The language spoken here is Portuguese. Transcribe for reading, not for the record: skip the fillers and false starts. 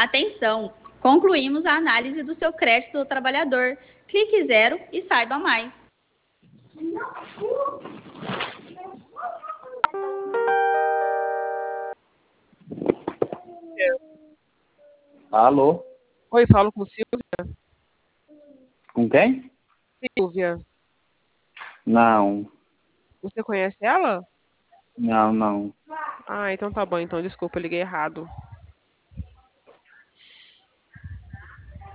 Atenção! Concluímos a análise do seu crédito do trabalhador. Clique 0 e saiba mais. Alô? Oi, falo com Silvia. Com quem? Silvia, Não, você conhece ela? não. Ah, então tá bom, então desculpa, eu liguei errado.